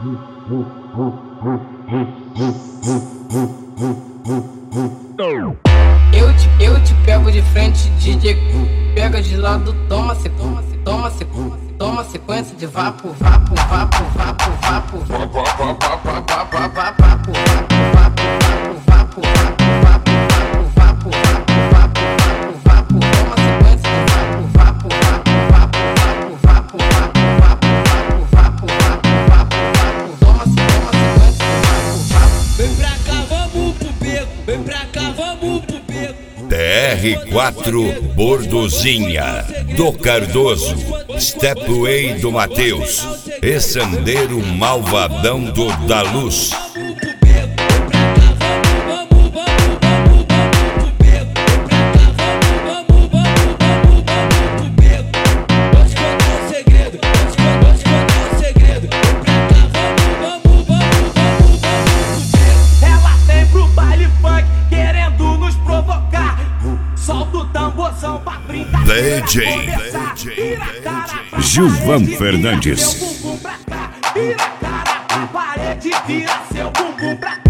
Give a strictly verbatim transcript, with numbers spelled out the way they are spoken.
Eu te, eu te pego de frente, D J. Pega de lado, toma sequência, toma sequência, toma sequência de vapo, vapo, vapo, vapo, vapo, vapo, vapo, vapo, vapo, vapo, vapo, vapo, vapo, vapo, vapo, toma sequência de vapo, vapo, vapo, vapo, vapo, vapo, vapo, vapo, toma sequência de vapo, vapo. Vem pra cá, vamos pro beco, vem pra cá, vamos pro beco. T R quatro Bordozinha do Cardoso, Stepway do Matheus e Sandeiro Malvadão do Da Luz. D J Gilvan Fernandes. Vira a cara pra parede, vira seu bumbum pra cá.